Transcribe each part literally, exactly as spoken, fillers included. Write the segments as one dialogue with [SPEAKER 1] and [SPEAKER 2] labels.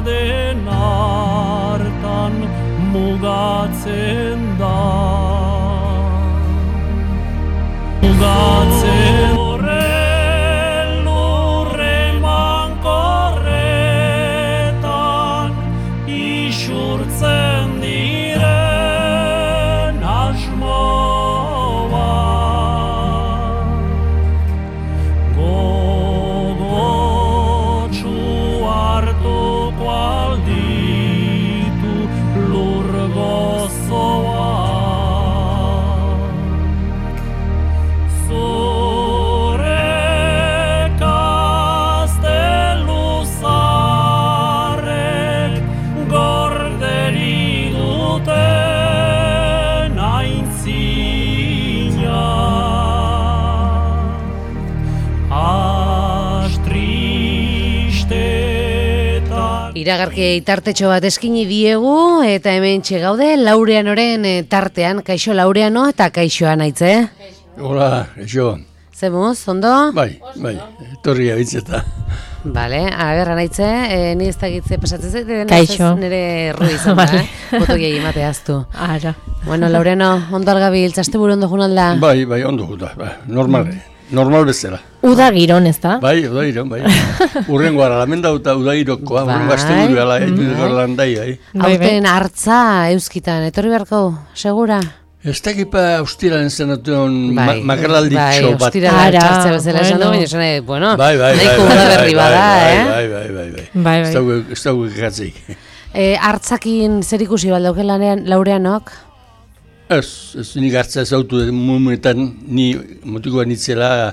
[SPEAKER 1] den hartan mugatzen da. Mugatzen horren lurre mankorretan isurtzen diren asmoak. Gogotsu hartuko alditu lur gozoak.
[SPEAKER 2] Iragarki tartetxo bat eskini diegu eta hemen gaude Laureanoren tartean, kaixo Laureano eta kaixoa naitze.
[SPEAKER 3] Hola, kaixo.
[SPEAKER 2] Zemuz, ondo?
[SPEAKER 3] Bai, bai, etorri abitzeta.
[SPEAKER 2] Bale, agerra naitze, e, ni ez dakitze pasatzen zaite,
[SPEAKER 4] kaixo.
[SPEAKER 2] Nire rui izan da, eh? Boto gehi emateaztu.
[SPEAKER 4] Ara.
[SPEAKER 2] Bueno, Laureano, ondo algabil, txaste buru ondo junalda?
[SPEAKER 3] Bai, bai, ondo guta, bai, normal, normal bezala.
[SPEAKER 4] Uda giron, ez da?
[SPEAKER 3] Bai, uda giron, bai. Urrengo ara, lamen dauta uda girokoa, urrengo aste buru ala, egiteko landai, bai.
[SPEAKER 2] Hauten hartza euskitan, etorri beharko, segura?
[SPEAKER 3] Ez dakipa ustiraren zenatuen magaralditxo bat.
[SPEAKER 2] Bai, ustiraren txartzea bezala esan du, baina esan nahi, bueno, nahiko uda berri bada, eh?
[SPEAKER 3] Bai, bai, bai, bai. Ez dago ikatzik.
[SPEAKER 2] Hartzakin zer ikusi baldauke Laureanok?
[SPEAKER 3] Ez, ez nik hartza ezautu momentan, ni motikoa nitzela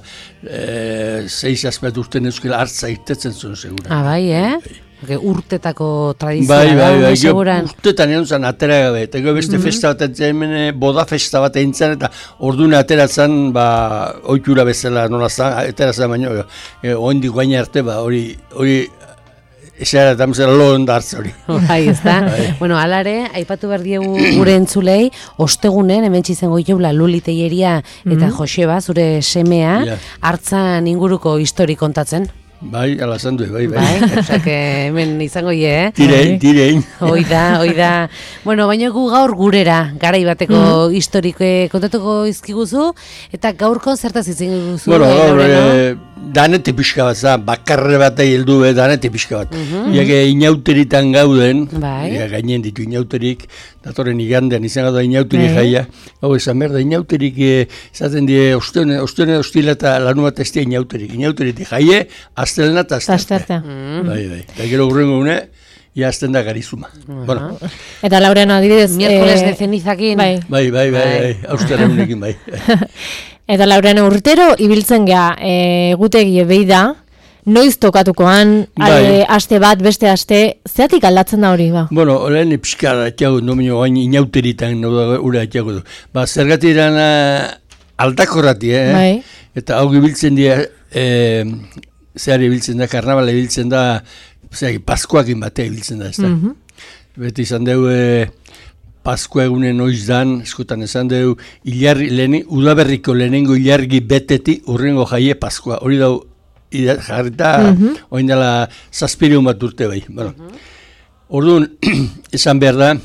[SPEAKER 3] seiz azpet urten euskela hartza itetzen zuen, segura.
[SPEAKER 2] Ah, bai, eh? Urtetako tradizioa
[SPEAKER 3] bai,
[SPEAKER 2] da,
[SPEAKER 3] bai, bai,
[SPEAKER 2] seguran.
[SPEAKER 3] Urtetan egon zen atera gabe, eta beste mm -hmm. festa bat, hemen boda festa bat egin zen, eta orduan ateratzen, ba, oitura bezala nola zen, ateratzen baino, e, oindik guaina arte, ba, hori, hori, esera eta mzera lohen da hartza hori.
[SPEAKER 2] Bai, ez da. Bueno, alare, aipatu behar diegu gure entzulei, ostegunen, hemen txizengo iteula Luli Teieria eta mm -hmm. Joseba, zure semea, yeah. Hartzan inguruko histori kontatzen.
[SPEAKER 3] Bai, ala esan du, bai, bai.
[SPEAKER 2] Bai, osak hemen izango ie, eh?
[SPEAKER 3] Tirein, tirein.
[SPEAKER 2] Hoi da, hoi da. Bueno, baina gu gaur gurera, garai bateko mm. historiko kontatuko izkiguzu, eta gaurko zertaz izan guzu.
[SPEAKER 3] Bueno, gaur, e, danete pixka bat, za, bakarre bat hildu, e, danete pixka bat. Mm -hmm. Iake inauteritan gauden, bai. Ia, gainen ditu inauterik, datorren igandean izan gada inauterik bai. Jaia. Hau esan behar da, inauterik e, izaten die, ostene, ostene, ostila eta lanu bat ez die inauterik. Inauterik jaie, aztelena eta aztelena.
[SPEAKER 2] Mm.
[SPEAKER 3] Bai, bai. Eta gero urrengo une, ia azten da garizuma. Uh -huh. Bueno.
[SPEAKER 4] Eta Laureano, adibidez...
[SPEAKER 2] Miércoles de cenizakin.
[SPEAKER 4] Bai,
[SPEAKER 3] bai, bai, bai, bai. Austera unekin, bai.
[SPEAKER 4] Eta Laureano, urtero ibiltzen geha egutegi ebei da, noiz tokatukoan, bai. Aste bat, beste aste, zeatik aldatzen da hori, ba?
[SPEAKER 3] Bueno, lehen pixkara atiago, nomino gain inauteritan, ura atiago du. Ba, zergatiran aldakorrati, eh?
[SPEAKER 4] Bai.
[SPEAKER 3] Eta hau ibiltzen dira, eh, zehar ibiltzen da, karnabala ibiltzen da, zehar, Paskoakin batea ibiltzen da, ez da. Mm -hmm. Beti izan dugu, e, Paskoa egunen noiz dan, eskutan esan dugu, ilarri, leheni, udaberriko lehenengo ilargi beteti urrengo jaie Paskoa. Hori dau, jarrita, mm -hmm. oin dela zazpireun bat urte bai. Bueno. Mm -hmm. Orduan, esan behar da,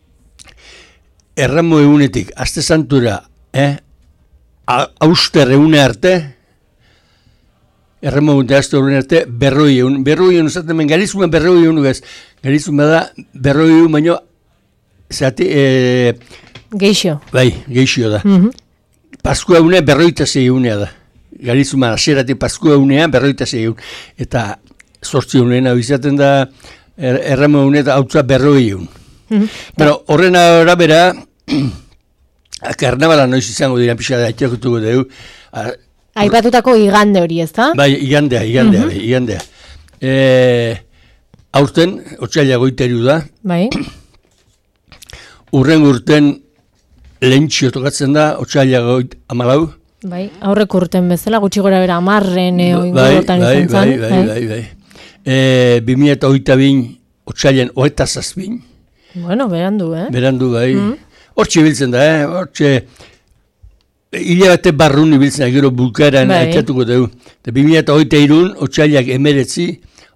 [SPEAKER 3] erramo egunetik, aste santura, eh, auster egune arte, erramo egunte azte horren arte, berroi egun, berroi egun, zaten garizuman berroi egun, garizuman da, berroi egun, baino, zati, e,
[SPEAKER 4] geixo.
[SPEAKER 3] Bai, geixo da.
[SPEAKER 4] Mm -hmm.
[SPEAKER 3] Paskua egune berroita zei egunea da. Garizuman aserati paskua egunean berroita zei egun. Eta sortzi egunean hau izaten da, er, erramo egun eta hautza berroi egun. Mm -hmm. Pero horren arabera, karnabala noiz izango dira pixka da, atxakutuko dugu,
[SPEAKER 4] aipatutako igande hori, ez da?
[SPEAKER 3] Bai, igandea, igandea, mm -hmm. igandea. E, aurten, otsaila goiteriu da.
[SPEAKER 4] Bai.
[SPEAKER 3] Urren urten lehentxio tokatzen da, otsaila goit amalau.
[SPEAKER 4] Bai, aurrek urten bezala, gutxi gora bera amarren eo
[SPEAKER 3] bai,
[SPEAKER 4] ingorotan
[SPEAKER 3] bai,
[SPEAKER 4] izan
[SPEAKER 3] bai, bai, bai, bai, bai. E, bimila eta oita bin, otsailen oeta zazpin.
[SPEAKER 4] Bueno, berandu, eh?
[SPEAKER 3] Berandu, bai. Mm -hmm. Hortxe biltzen da, eh? Hortxe... Ile bate barrun ibiltzen, gero bulkaran bai. Atxatuko dugu. Eta bimila eta oita irun, otsailak emeretzi,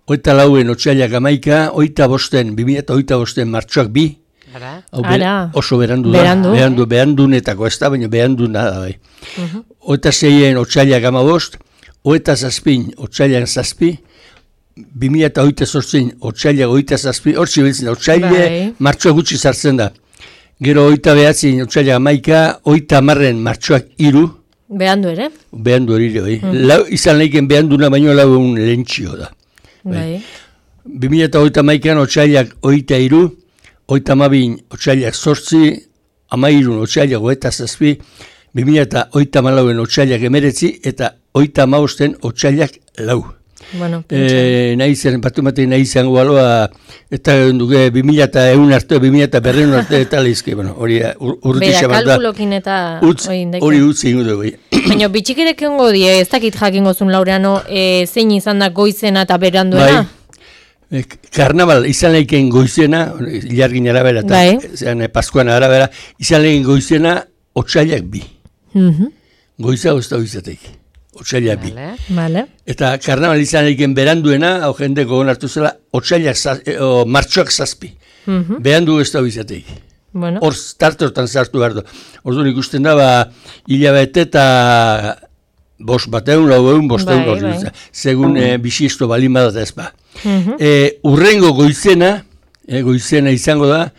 [SPEAKER 3] oita lauen otxailak amaika, oita bosten, bi mila eta oita bosten martxoak bi,
[SPEAKER 2] Ara.
[SPEAKER 3] hau be,
[SPEAKER 4] Ara.
[SPEAKER 3] oso berandu da,
[SPEAKER 4] Berandu.
[SPEAKER 3] berandu, berandunetako ez da, baina beranduna da bai.
[SPEAKER 4] Mhm.
[SPEAKER 3] Oita zeien otxailak amabost, oita zazpin otxailak zazpi, bi mila eta oita zortzin otxailak oita zazpi, hor zibiltzen da, otxaile
[SPEAKER 4] Bai.
[SPEAKER 3] martxoak gutxi zartzen da. Gero oita behatzin otxailak amaika, oita amarren martxoak iru,
[SPEAKER 4] Behandu ere?
[SPEAKER 3] behandu hori bai. Lau, izan lehiken behanduna baino lau egun lehentxio da.
[SPEAKER 4] Bai.
[SPEAKER 3] bi mila eta oita maikan otxailak oita iru, oita amabin otxailak zortzi, amairun otxailak oeta zazpi, bi mila eta oita malauen otxailak emeretzi, eta oita amaosten otxailak lau.
[SPEAKER 4] Bueno, pentsa.
[SPEAKER 3] E, nahi zen, batu matei nahi izango baloa, eta duke bi mila eta egun arte, bi mila eta berreun arte, eta lehizke, bueno, hori ur, urtixa
[SPEAKER 4] Bera,
[SPEAKER 3] bat da.
[SPEAKER 4] kalkulokin eta
[SPEAKER 3] Utz,
[SPEAKER 4] hori indeke.
[SPEAKER 3] hori utzi ingo dugu.
[SPEAKER 4] Baina bitxikerek egongo die, ez dakit jakingo zun Laureano, e, zein izan da goizena eta beranduena?
[SPEAKER 3] Bai. E, Karnaval izan lehiken goizena, ilargin arabera, eta
[SPEAKER 4] Bai.
[SPEAKER 3] zean, paskuan arabera, izan lehiken goizena, otxailak bi.
[SPEAKER 4] Mhm.
[SPEAKER 3] Goiza ez da goizatek. Otxailak bi.
[SPEAKER 2] Vale.
[SPEAKER 4] Vale.
[SPEAKER 3] Eta karnaval izan lehiken beranduena, hau jendeko onartu zela, otxailak zaz, e, o, martxoak zazpi.
[SPEAKER 4] Mhm.
[SPEAKER 3] Berandu ez da goizatek.
[SPEAKER 4] Bueno.
[SPEAKER 3] Hor tartortan zartu behar du. Orduan ikusten da, ba, hilabete eta bost bateun, lau egun, bosteun,
[SPEAKER 4] Bai,
[SPEAKER 3] bai,
[SPEAKER 4] bai.
[SPEAKER 3] segun e, bisisto balin badat ez ba.
[SPEAKER 4] Mhm.
[SPEAKER 3] E, urrengo goizena, e, goizena izango da,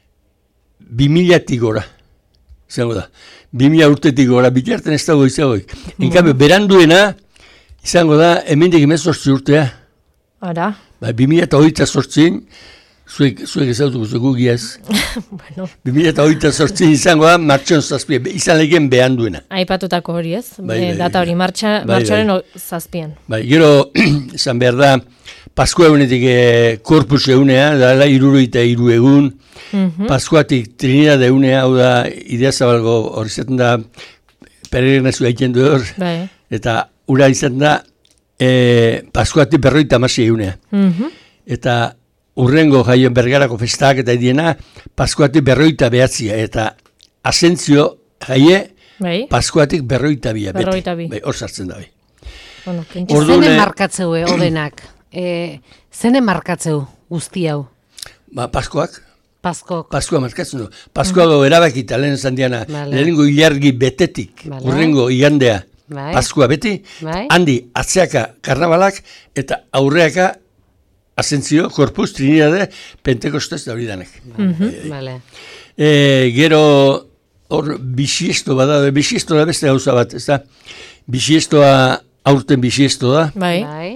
[SPEAKER 3] bi milatik gora. Izango da. Bi mila urtetik gora, bitarten ez da goizagoik. Enkabio, beranduena, izango da, hemendik emezortzi urtea.
[SPEAKER 4] Ara.
[SPEAKER 3] Ba, bi mila eta hogeita zortzin, zuek, zuek ezautuko zuek giaz.
[SPEAKER 4] Bueno.
[SPEAKER 3] bi mila eta hogeita zortzin izango da, martxon zazpia, izan legen behanduena.
[SPEAKER 4] Aipatutako hori ez?
[SPEAKER 3] Bai,
[SPEAKER 4] E,
[SPEAKER 3] bai,
[SPEAKER 4] data hori, martxa,
[SPEAKER 3] bai,
[SPEAKER 4] martxoaren
[SPEAKER 3] bai.
[SPEAKER 4] o- zazpian.
[SPEAKER 3] Bai, gero, esan behar da, Paskua egunetik e, korpus egunea, dala iruroita iru egun,
[SPEAKER 4] Mhm.
[SPEAKER 3] Paskuatik Trinidad egunea, hau da, idea zabalgo hori zaten da, peregrinazioa egiten du hor,
[SPEAKER 4] Bai.
[SPEAKER 3] eta ura izan da, e, Paskuatik berroita amasi egunea.
[SPEAKER 4] Mhm.
[SPEAKER 3] Eta urrengo jaien bergarako festak eta idiena, Paskuatik berroita behatzia, eta asentzio jaie,
[SPEAKER 4] Bai.
[SPEAKER 3] Paskuatik berroita bia. beti.
[SPEAKER 4] Berrogeita bi.
[SPEAKER 3] Bai, hor sartzen da, bai.
[SPEAKER 4] Bueno, pentsa.
[SPEAKER 3] Orduan,
[SPEAKER 2] Zene
[SPEAKER 3] eh,
[SPEAKER 2] markatzeu, eh, odenak? E, zene markatzeu guzti hau?
[SPEAKER 3] Ba, Paskoak,
[SPEAKER 2] Paskok.
[SPEAKER 3] Paskua markatzen du. Paskua mm. erabakita lehen esan diana,
[SPEAKER 2] Vale.
[SPEAKER 3] lehenengo ilargi betetik,
[SPEAKER 2] Vale.
[SPEAKER 3] urrengo igandea,
[SPEAKER 2] Bai.
[SPEAKER 3] Paskua beti,
[SPEAKER 2] Bai.
[SPEAKER 3] handi atzeaka karnabalak, eta aurreaka asentzio, korpus, Trinidade, Pentekostez da hori danek.
[SPEAKER 2] Vale.
[SPEAKER 3] E, gero, hor, bisiesto bada, bisiesto da beste gauza bat, ez da? Bisiestoa, aurten bisiesto da,
[SPEAKER 4] Bai.
[SPEAKER 2] Bai.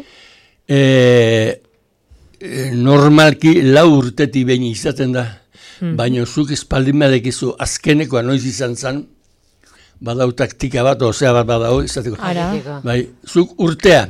[SPEAKER 3] e, e, normalki lau urtetik behin izaten da, baina zuk espaldin badekizu azkenekoa noiz izan zen, badau taktika bat, osea bat badau, izateko.
[SPEAKER 4] Ara.
[SPEAKER 3] Bai, zuk urtea,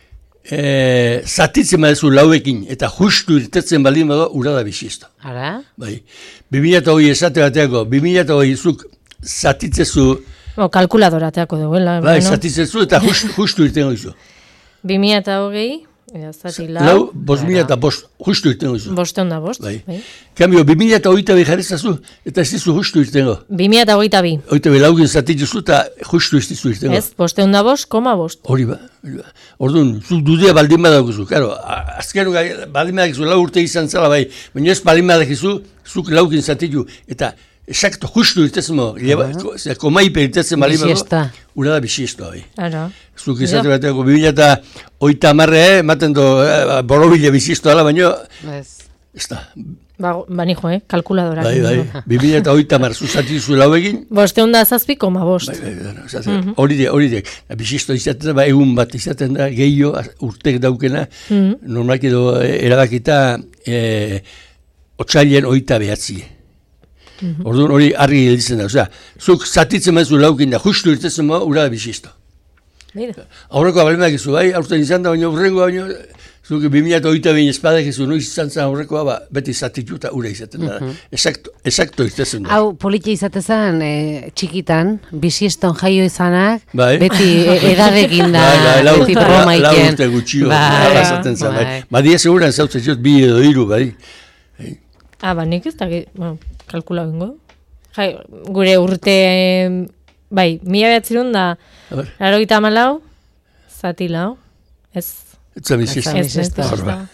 [SPEAKER 3] e, zatitzen badezu lauekin, eta justu irtetzen baldin badu, ura da bisiesto.
[SPEAKER 2] Ara?
[SPEAKER 3] Bai, bi mila eta hogei esate bateako, bi mila eta hogei zuk zatitzezu,
[SPEAKER 4] O, kalkuladora teako duela.
[SPEAKER 3] bai,
[SPEAKER 4] bueno.
[SPEAKER 3] zatitzezu eta just, justu irtengo izu.
[SPEAKER 4] bi mila eta hogei, ea, zati lau,
[SPEAKER 3] Lau, bost mila eta bost, justu irtengo izu.
[SPEAKER 4] bosteun da bost.
[SPEAKER 3] Bai.
[SPEAKER 4] Bai.
[SPEAKER 3] Kambio, bi mila eta hogeita bi jarrizazu, eta ez dizu justu irtengo.
[SPEAKER 4] bi mila eta hogeita bi.
[SPEAKER 3] Hogeita bi laugin zatitzezu eta justu ez dizu irtengo.
[SPEAKER 4] Ez, bosteun da bost, koma bost.
[SPEAKER 3] Hori ba, hori ba. Orduan, zuk dudea baldin badaukuzu, karo, a- azkero gai- baldin badakizu lau urte izan zela bai, baina ez baldin badakizu, zuk laukin zatitu, eta exacto, justu irtezen mo, uh-huh. komaipe irtezen baldin badago,
[SPEAKER 2] Bisiesta.
[SPEAKER 3] ura da bisiestoa bai.
[SPEAKER 4] Ara.
[SPEAKER 3] Zuk izate bateko, bi mila eta oita amarre, eh, ematen do, eh, borobile bisiestoa ala, baina,
[SPEAKER 2] Ez.
[SPEAKER 3] ez da,
[SPEAKER 4] Ba, bani jo, eh? Kalkuladora.
[SPEAKER 3] bai, bai, bi mila eta oita amar, zuzatizu lau egin,
[SPEAKER 4] Bosteun da zazpi, koma bost.
[SPEAKER 3] bai, bai, bai, bai, hori de, hori de, bisiestoa izaten da, ba, egun bat izaten da, gehiago, urtek daukena,
[SPEAKER 4] Mhm.
[SPEAKER 3] normalki edo eh, erabakita, eh, otsailen oita behatzi. Orduan hori argi gelditzen da, osea, zuk zatitzen maizu laukin da, justu irtetzen ma, ura da bisiesto.
[SPEAKER 4] Begira.
[SPEAKER 3] Aurrekoa balimak izu, bai, aurten izan da, baina urrengoa, baina, zuk bi mila eta oita behin espadak izu, noiz izan zen aurrekoa, ba, beti zatitu eta ura izaten da. Exacto, exacto irtetzen da.
[SPEAKER 2] Hau politia izatezan, e, txikitan, bisieston jaio izanak,
[SPEAKER 3] Bai.
[SPEAKER 2] beti e, edadekin da,
[SPEAKER 3] Bai, bai, lau,
[SPEAKER 2] beti
[SPEAKER 3] lau,
[SPEAKER 2] broma
[SPEAKER 3] lau
[SPEAKER 2] iken.
[SPEAKER 3] urte gutxio,
[SPEAKER 2] Bai,
[SPEAKER 3] hala esaten zen, bai.
[SPEAKER 2] bai.
[SPEAKER 3] Badia seguran zautzen jot, bi edo hiru, bai.
[SPEAKER 4] Ah, ba, nik ez da, bueno, kalkula bingo. Jai, gure urte, em, bai, mila behatzerun da,
[SPEAKER 3] A ber.
[SPEAKER 4] laro gita amalau, zati lau, ez,
[SPEAKER 3] Etza bizizta.
[SPEAKER 4] Ez, ez,
[SPEAKER 3] Hor ba.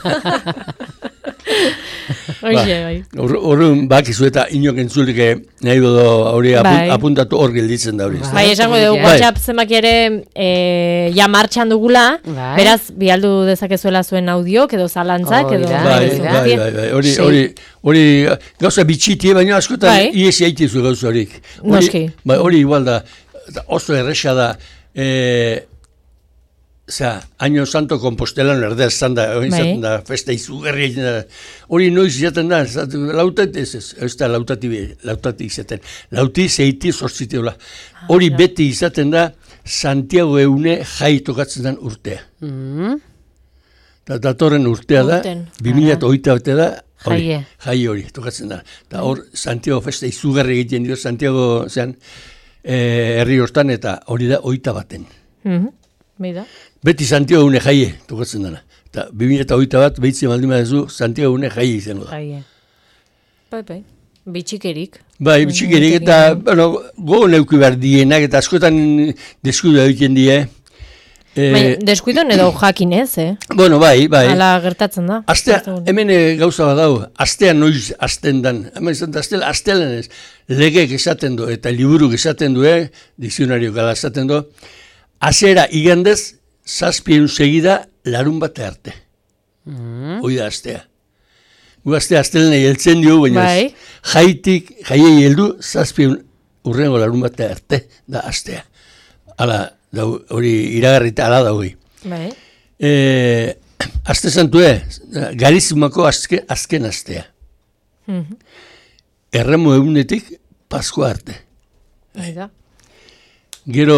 [SPEAKER 4] Oie, bai.
[SPEAKER 3] Horren bakizu eta inok entzulik nahi bodo hori
[SPEAKER 4] Bai.
[SPEAKER 3] apuntatu hor gelditzen da hori.
[SPEAKER 4] Bai, esango dugu
[SPEAKER 2] Bai.
[SPEAKER 4] WhatsApp zenbaki ere e, ja martxan dugula,
[SPEAKER 2] Bai.
[SPEAKER 4] beraz, bialdu dezakezuela zuen audiok edo zalantzak edo...
[SPEAKER 2] Hori da,
[SPEAKER 3] Bai,
[SPEAKER 2] hori da.
[SPEAKER 3] bai, bai, bai, hori,
[SPEAKER 2] Sei.
[SPEAKER 3] hori, hori, gauza bitxitie, baina askotan
[SPEAKER 4] Bai.
[SPEAKER 3] iesi haitizu gauza horik. Hori-
[SPEAKER 4] Noski.
[SPEAKER 3] Bai, hori igual da, eta oso erresa da, e, Osea, año santo Compostelano erdea esan da, hori
[SPEAKER 4] Bai.
[SPEAKER 3] izaten da, festa izugarri egiten da. Hori noiz izaten da, lautat ez ez, ez da lautati, lautati izaten. Lauti zeiti sortziteola. Hori beti izaten da, Santiago eune jai tokatzen den urtea.
[SPEAKER 2] Mm.
[SPEAKER 3] Eta datorren urtea da,
[SPEAKER 4] Urten.
[SPEAKER 3] bi mila hogeita bate da, hori,
[SPEAKER 2] Jaie.
[SPEAKER 3] jai hori tokatzen da. Eta hor, Santiago festa izugarri egiten dio, Santiago zean, eh, herri hortan, eta hori da hogeita baten.
[SPEAKER 4] Mhm. Beida.
[SPEAKER 3] Beti Santiago une jaie tokatzen dena. Eta bi mila hogeita bat, behitzen baldin badezu, Santiago une jaie izango da.
[SPEAKER 2] Jaie.
[SPEAKER 4] Bai, bai. Bitxikerik.
[SPEAKER 3] Bai, bitxikerik eta, bueno, gogo neuki behar dienak, eta askotan deskudu egiten die. Eh,
[SPEAKER 4] Baina, deskuidon edo jakinez, eh?
[SPEAKER 3] bueno, bai, bai.
[SPEAKER 4] Hala gertatzen da.
[SPEAKER 3] Astea, hemen eh, gauza bat dau, astea noiz asten dan. Hemen izan da, astela, astelan ez, legek esaten du, eta liburuk esaten du, eh, dizionario gala esaten du, azera igandez, zazpien segida larun bate arte.
[SPEAKER 2] Mm.
[SPEAKER 3] Hoi da astea. Gu astea astelena heltzen dio, baina
[SPEAKER 4] Bai.
[SPEAKER 3] ez, jaitik, jaiei heldu, zazpien urrengo larun bate arte da astea. Hala, da, hori iragarrita ala da hori.
[SPEAKER 4] Bai.
[SPEAKER 3] E, aste santue, garizimako azke, azken astea.
[SPEAKER 4] Mhm.
[SPEAKER 3] Erremu egunetik, Paskua arte.
[SPEAKER 4] Bai da.
[SPEAKER 3] Gero,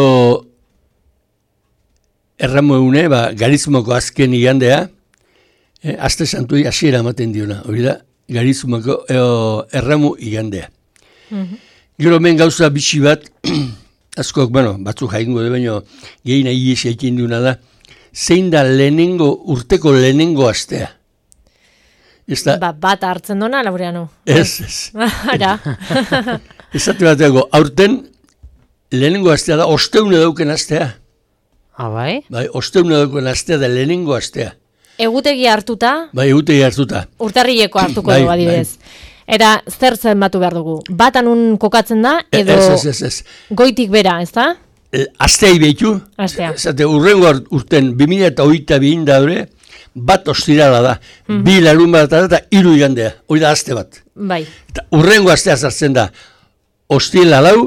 [SPEAKER 3] erremu egune, ba, garizimako azken igandea, e, aste santui hasiera ematen diona. Hori da, garizimako erremu igandea.
[SPEAKER 4] Mhm.
[SPEAKER 3] Gero hemen gauza bitxi bat, askok, bueno, batzuk jaingo de baino, gehi nahi iesi egin diuna da, zein da lehenengo, urteko lehenengo astea. Ez da,
[SPEAKER 4] Ba, bat hartzen dona, Laureano.
[SPEAKER 3] ez, ez.
[SPEAKER 4] Ara.
[SPEAKER 3] Ezate bateko, aurten lehenengo astea da, osteune dauken astea.
[SPEAKER 2] Ah, bai?
[SPEAKER 3] Bai, osteune dauken astea da lehenengo astea.
[SPEAKER 4] Egutegi hartuta,
[SPEAKER 3] Bai, egutegi hartuta.
[SPEAKER 4] urtarrileko hartuko
[SPEAKER 3] Bai,
[SPEAKER 4] dugu adibidez. Eta zer zenbatu behar dugu? Batan un kokatzen da, edo
[SPEAKER 3] Ez, ez, ez, ez.
[SPEAKER 4] goitik bera, ez da?
[SPEAKER 3] E, Astea behitu,
[SPEAKER 4] Astea.
[SPEAKER 3] zate, urrengo art- urten bi mila hogeita bihin daure, bat ostirala da, bi larun bat da, eta hiru igandea, hori da aste bat.
[SPEAKER 4] Bai.
[SPEAKER 3] Eta urrengo astea sartzen da, ostila lau,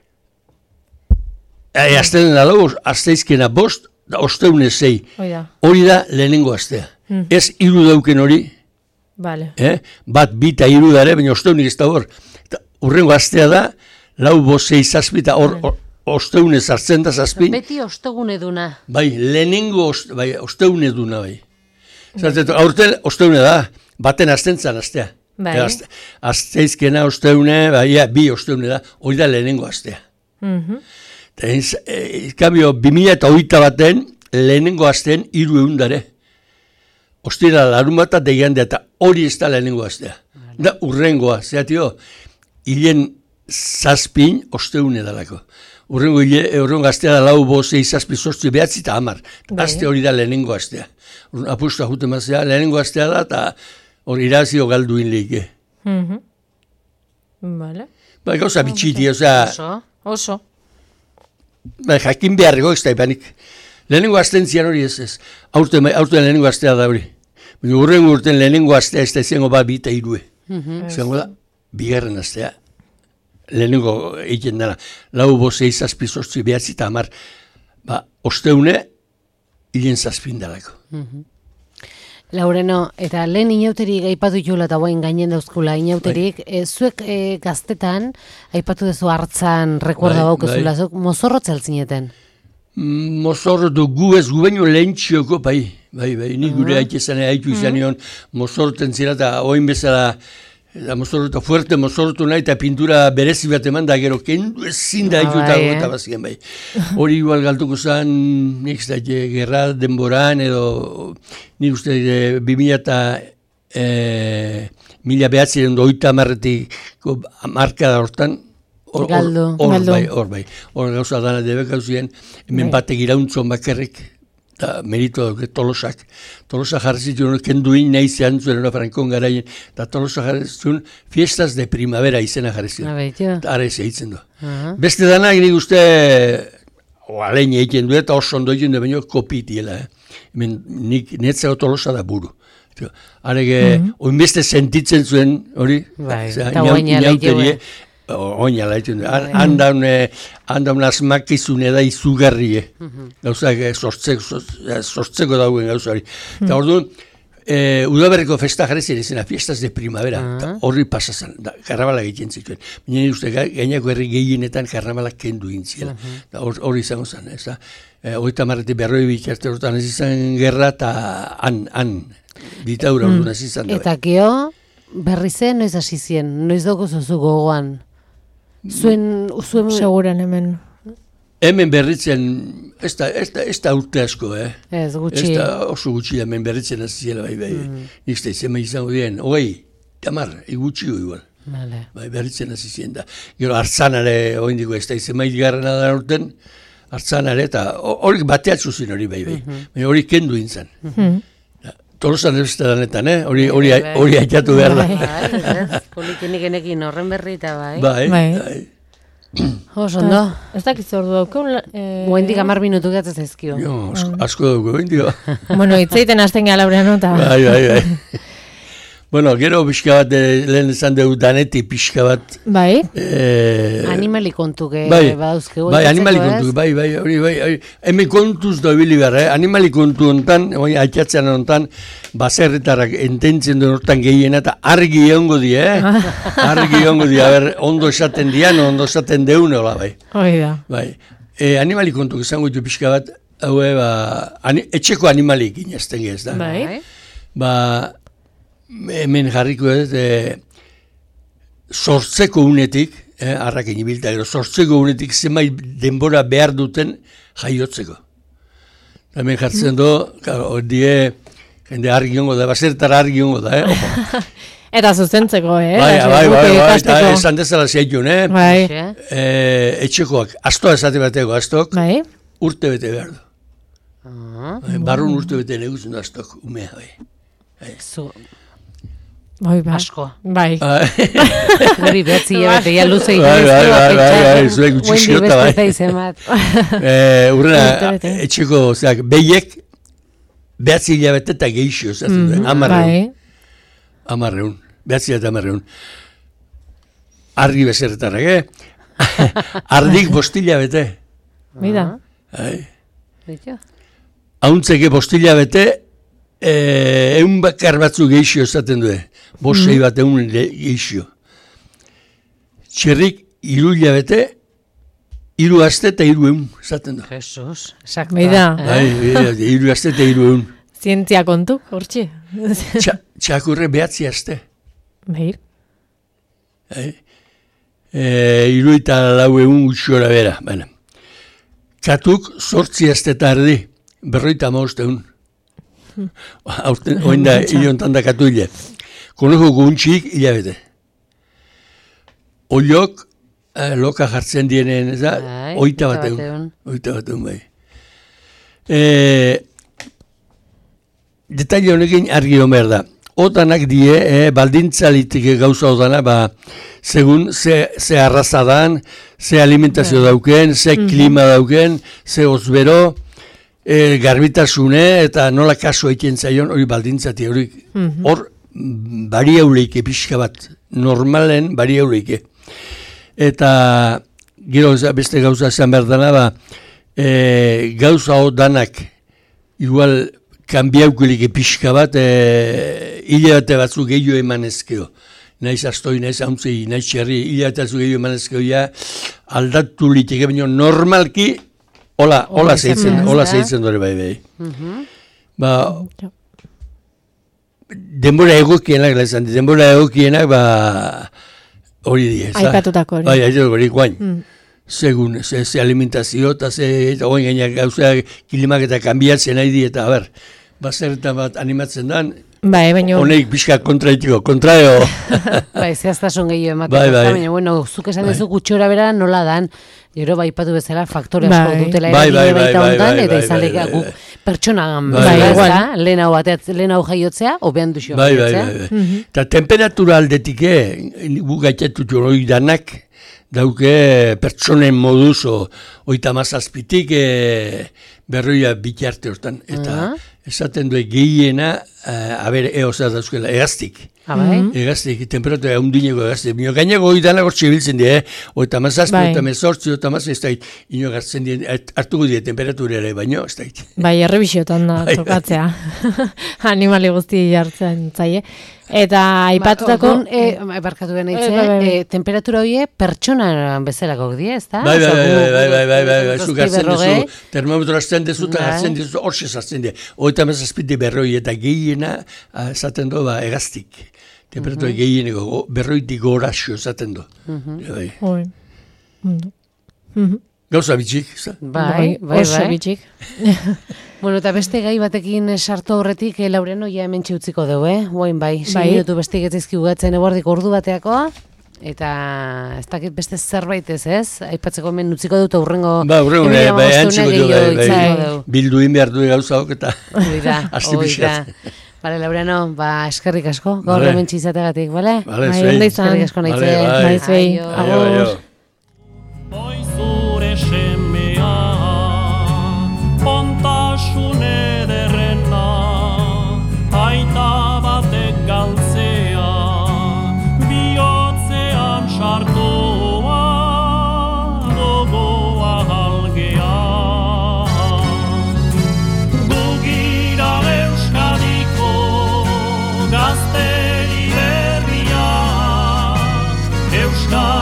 [SPEAKER 3] e, astelen lau, asteizkena bost, da osteune zei.
[SPEAKER 4] Hoi da.
[SPEAKER 3] Hori da lehenengo astea. Ez hiru dauken hori,
[SPEAKER 4] Vale.
[SPEAKER 3] eh? bat bi eta hiru dare, baina osteunik ez da hor. Eta urrengo astea da, lau bost zei zazpi, eta hor, hor osteune sartzen da zazpin.
[SPEAKER 2] Beti ostegune duna.
[SPEAKER 3] Bai, lehenengo oste, bai, osteune duna, bai. Zaten, aurten osteune da, baten azten zan astea.
[SPEAKER 4] Bai.
[SPEAKER 3] E, azte, azteizkena osteune, bai, ja, bi osteune da, hori da lehenengo astea.
[SPEAKER 4] Mhm.
[SPEAKER 3] Eta ez, e, kabio, bi mila eta hogeita baten, lehenengo asteen hiru egun dare. Ostira larun bat eta igandea, eta hori ez da lehenengo astea. Da urrengoa, zeatio, hilen zazpin osteune dalako. Urrengo, hile, urrengo astea da lau bo, zei, zazpi, zortzi, behatzi eta hamar.
[SPEAKER 4] Bai.
[SPEAKER 3] Aste hori da lehenengo astea. Apustu jute mazea, lehenengo astea da, eta hori irazio galduin lehike.
[SPEAKER 4] Mhm. Vale.
[SPEAKER 3] Ba, gauza bitxiti, osea,
[SPEAKER 2] Oso.
[SPEAKER 4] Oso.
[SPEAKER 3] ba, jakin beharreko ez da ipanik. Lehenengo astentzian hori ez ez. Aurten, aurten lehenengo astea da hori. Baina urrengo urten lehenengo astea ez da izango ba bi eta irue. Izango da, bigarren astea. Lehenengo egiten dara. Lau bo, zei, zazpi, zortzi, behatzi eta hamar. Ba, osteune, hilen zazpin dalako.
[SPEAKER 2] Laureno, eta lehen inauterik aipatu jula eta guain gainen dauzkula inauterik, e, zuek e, gaztetan, aipatu duzu hartzan rekuerda
[SPEAKER 3] Bai,
[SPEAKER 2] baukezula,
[SPEAKER 3] bai.
[SPEAKER 2] zuk mozorrotza altzineten.
[SPEAKER 3] Mm, Mozorrotu gu ez gu baino lehentxioko, bai, bai, bai, nik gure haite zane haitu izan nion, mozorroten zira eta oin bezala, eta mozorrotu fuerte mozorrotu nahi eta pintura berezi bat eman da gero, kendu ezin da haitu eta
[SPEAKER 2] Bai, eh?
[SPEAKER 3] eta bazien, bai. Hori igual galtuko zan, nik ez da, gerra denboran edo, nik uste, e, bi mila eta e, mila behatziren doita amarretik marka da hortan, Hor, hor,
[SPEAKER 2] Galdu.
[SPEAKER 3] hor
[SPEAKER 4] Galdu.
[SPEAKER 3] bai, hor bai. Hor gauza dana debek gauzien, hemen batek irauntzon bakarrik, eta merito dauke Tolosak. Tolosa jarri zituen, kenduin nahi zehan zuen, hori Frankon garaien, eta Tolosa jarri zituen, fiestas de primavera izena jarri zituen. Eta ara ezeitzen du. Beste danak nik uste, alein egiten du, eta oso ondo egiten du, baina kopitiela. Eh? Hemen nik netzago Tolosa da buru. Arege, mm -hmm. oinbeste sentitzen zuen, hori?
[SPEAKER 2] Bai, eta oina lehitue.
[SPEAKER 3] Oina lehitue. Handaun asmakizune da izugarrie. Gauzak, sortzeko dauen gauzari. Eta orduan, udaberriko festa jarri zen izena, fiestas de primavera. Horri pasazan, karnabala egiten zituen. Baina uste, gainako herri gehienetan karnabala kendu gintziela. Hori izango zen, ez da? Oita marreti berroi bitxarte horretan ez izan gerra eta han, han. Ditaura mm. orduan izan da.
[SPEAKER 2] Eta kio, berri zen, noiz hasi zien, noiz dugu zuzu gogoan. Zuen, zuen...
[SPEAKER 4] Seguran hemen.
[SPEAKER 3] Hemen berritzen, ez da, ez da, ez da urte asko, eh?
[SPEAKER 2] Ez, gutxi.
[SPEAKER 3] Ez da oso gutxi hemen berritzen hasi ziela, bai, bai. Mm. Nizte, izema izango dien, hogei, tamar, igutxio igual.
[SPEAKER 2] Vale.
[SPEAKER 3] Bai, berritzen hasi zien da. Gero, hartzanare, hori indiko, ez da, izema izgarrena da urten, hartzanare, eta hori bateatzu zin hori, bai, bai. Mm-hmm. Hori kendu intzan. Mm-hmm. Tolosan ez da danetan, eh? Hori haitatu behar da.
[SPEAKER 2] Bai, politenik enekin horren berri eta bai.
[SPEAKER 3] Bai, bai.
[SPEAKER 2] Oso, ondo.
[SPEAKER 4] Ez dakiz ordu daukau.
[SPEAKER 2] Goendik amar minutu gatzaz ezkio.
[SPEAKER 3] Jo, asko dauko, goendik.
[SPEAKER 4] Bueno, itzaiten azten gara laurean nota.
[SPEAKER 3] Bai, bai, bai. Bueno, gero pixka bat, lehen esan dugu daneti pixka bat.
[SPEAKER 4] Bai.
[SPEAKER 2] Animali kontuke badauzkegu.
[SPEAKER 3] Bai, animali kontuke, bai, bai, hori, bai. Hemen kontuz da bili behar, eh? Animali kontu ontan, oi, haitxatzen ontan, baserritarrak ententzen duen hortan gehiena, eta argi egongo di, eh? Argi egongo di, haber, ondo esaten dian, ondo esaten deune, hola, bai.
[SPEAKER 4] Hoi da.
[SPEAKER 3] Bai. Animali kontuke izango ditu pixka bat, haue, ba, etxeko animalik inazten gez da.
[SPEAKER 4] Bai.
[SPEAKER 3] Ba, hemen jarriko ez, e, sortzeko unetik, eh, arraken ibilta gero, sortzeko unetik zenbait denbora behar duten jaiotzeko. Hemen jartzen du, hori die, jende argi hongo da, basertara argi hongo da, eh?
[SPEAKER 4] Eta zuzentzeko, eh?
[SPEAKER 3] Bai, bai, bai, bai, eta esan dezala zeitun, eh?
[SPEAKER 4] Bai.
[SPEAKER 3] E, etxekoak, astoa esate bateko, astok,
[SPEAKER 4] bai.
[SPEAKER 3] Urte bete behar du. Bai, barrun urte bete neguzun astok, umea, bai.
[SPEAKER 2] Zu...
[SPEAKER 4] Bai, bai.
[SPEAKER 2] Asko.
[SPEAKER 4] Bai.
[SPEAKER 2] Gori behatzi ebete, ja luze
[SPEAKER 3] bai, bai, bai, bai, bai, zuek gutxi xiota, bai. Urrena, etxeko, zeak, behiek, behatzi hilabete eta geixio, zaten duen, amarreun. Amarreun, behatzi eta amarreun. Argi bezerretarrak, eh? Ardik bostila bete.
[SPEAKER 4] Mida.
[SPEAKER 3] Hauntzeke bostila bete, egun bakar batzu geixio zaten duen. Bosei bat egun geixio. Txerrik hiru hilabete, hiru aste eta hiru egun zaten du.
[SPEAKER 2] Jesus, sakta.
[SPEAKER 4] Mida.
[SPEAKER 3] Hiru aste eta hiru egun.
[SPEAKER 4] Zientzia kontuk, hortxe.
[SPEAKER 3] Txakurre behatzi aste.
[SPEAKER 4] Behir.
[SPEAKER 3] Hiru eta lau egun gutxora bera. Katuk sortzi aste eta erdi, berroita amaoste egun. Oin da, hilontan da katu hile. Konejo guntxik hilabete. Oiok, loka jartzen dienen, ez da, oita bat egun. Oita bat egun, bai. Detaile honekin argi homer da. Otanak die, baldintzalitik gauza odana, ba, segun ze, ze arraza dan, ze alimentazio dauken, ze klima dauken, ze ozbero, E, garbitasune eta nola kaso egiten zaion hori baldintzati hori hor mm-hmm. bari hauleike pixka bat normalen bari hauleike eta gero beste gauza esan behar dana ba, e, gauza hor danak igual kanbiaukulik pixka bat e, hile bate batzu gehiago eman ezkeo naiz astoi, naiz hauntzei, naiz txerri hile bate batzu gehiago eman ezkeo ja aldatu liteke baino normalki Hola, hola zeitzen, hola zeitzen dure bai bai. Ba, denbora egokienak, lezan, denbora egokienak, ba, hori di, ez da?
[SPEAKER 4] Aipatutako hori.
[SPEAKER 3] Bai, aipatutako hori, guain. Segun, ze, ze alimentazio, eta ze, eta oin gainak gauza, kilimak eta kanbiatzen nahi di, eta, haber, baserretan bat animatzen dan,
[SPEAKER 4] bai, baina...
[SPEAKER 3] Honeik pixka kontraitiko, kontraeo.
[SPEAKER 2] Bai, zehaztasun gehiago ematen.
[SPEAKER 3] Bai, bai.
[SPEAKER 2] Baina, bueno, zuk esan dezu gutxora bera nola dan, gero baipatu bezala faktore
[SPEAKER 4] bai.
[SPEAKER 2] asko dutela
[SPEAKER 3] bai,
[SPEAKER 2] eragile
[SPEAKER 3] bai,
[SPEAKER 2] baita
[SPEAKER 3] bai,
[SPEAKER 2] hontan,
[SPEAKER 3] bai,
[SPEAKER 2] eta
[SPEAKER 3] bai,
[SPEAKER 2] izan
[SPEAKER 3] bai,
[SPEAKER 2] leka
[SPEAKER 3] bai,
[SPEAKER 2] guk
[SPEAKER 3] bai.
[SPEAKER 2] pertsonagan
[SPEAKER 3] Bai,
[SPEAKER 2] bezala,
[SPEAKER 4] bai,
[SPEAKER 2] ezta? Lehen hau bateat, lehen hau jaiotzea, obean duxo
[SPEAKER 3] Bai, bai,
[SPEAKER 2] jaiotzea.
[SPEAKER 3] bai, bai. Eta temperatura aldetik, eh, gu gaitatu hori danak, dauke pertsonen moduz, o, oita mazazpitik, eh, berroia bitarte hortan. Eta esaten du gehiena, uh, aber, eosa dauzkela, egaztik.
[SPEAKER 2] Ah, bai?
[SPEAKER 3] Egaztik, temperatura eundineko egaztik. Bino gainako hori danak hortxe biltzen die, eh? Oita mazazpi,
[SPEAKER 4] Bai.
[SPEAKER 3] oita mezortzi, oita mazazpi, ez da, ino gartzen die, hartuko die temperatura ere, baino, ez da.
[SPEAKER 4] Bai, errebisiotan da
[SPEAKER 3] Bai, bai.
[SPEAKER 4] tokatzea. Animali guzti jartzen zaie. Eta aipatutako...
[SPEAKER 2] Ba, orduan, e, barkatu behar
[SPEAKER 4] Eh, bai, bai, bai.
[SPEAKER 2] e, temperatura hoie pertsona bezalako die, ez da?
[SPEAKER 3] Bai, bai, bai, bai, bai, bai, bai, bai,
[SPEAKER 2] Zazpi
[SPEAKER 3] zuk hartzen
[SPEAKER 2] berrogei.
[SPEAKER 3] duzu, termometro hartzen duzu, eta
[SPEAKER 2] Bai.
[SPEAKER 3] hartzen duzu, horxe hartzen duzu, oita mazazpiti berroi, eta gehiena, ah, esaten du, ba, egaztik. Temperatura gehieneko, go- berroitik goraxo esaten du. Bai.
[SPEAKER 4] Oi. Ondo. Mhm.
[SPEAKER 3] Gauza bitxik, ez da?
[SPEAKER 2] Bai, bai,
[SPEAKER 4] oso
[SPEAKER 2] bai.
[SPEAKER 4] bitxik.
[SPEAKER 2] Bueno, eta beste gai batekin sartu horretik, eh, Laureno ja hemen utziko dugu, eh? Guain bai,
[SPEAKER 4] Bai.
[SPEAKER 2] bai. Minutu beste getzizki ugatzen eguardik ordu bateako, eta ez dakit beste zerbait ez, ez? Aipatzeko hemen utziko dut aurrengo...
[SPEAKER 3] Ba, horrengo,
[SPEAKER 2] hemen
[SPEAKER 3] bai,
[SPEAKER 2] hamabostuna
[SPEAKER 3] antziko du,
[SPEAKER 2] gehiago
[SPEAKER 3] bai, bai.
[SPEAKER 2] itzango dugu.
[SPEAKER 3] Bilduin behar du gauza hok, eta
[SPEAKER 2] Hoi da,
[SPEAKER 3] asti
[SPEAKER 2] hoi da.
[SPEAKER 3] pixkat.
[SPEAKER 2] Bale, Laureno, ba, eskerrik asko, gaur
[SPEAKER 3] Vale.
[SPEAKER 2] hemen txizategatik, bale?
[SPEAKER 3] Bale,
[SPEAKER 4] Bai,
[SPEAKER 3] zuei.
[SPEAKER 4] ondo izan.
[SPEAKER 2] Eskerrik asko naitze.
[SPEAKER 3] Vale, bai.
[SPEAKER 4] Bai, zuei.
[SPEAKER 2] Aio.
[SPEAKER 3] Aio, aio.
[SPEAKER 1] Oi zure semea, ontasun ederrena, aita batek galtzea, bihotzean sartua, gogoa halgea. Gugira Euskadiko gazteri berria, Euskal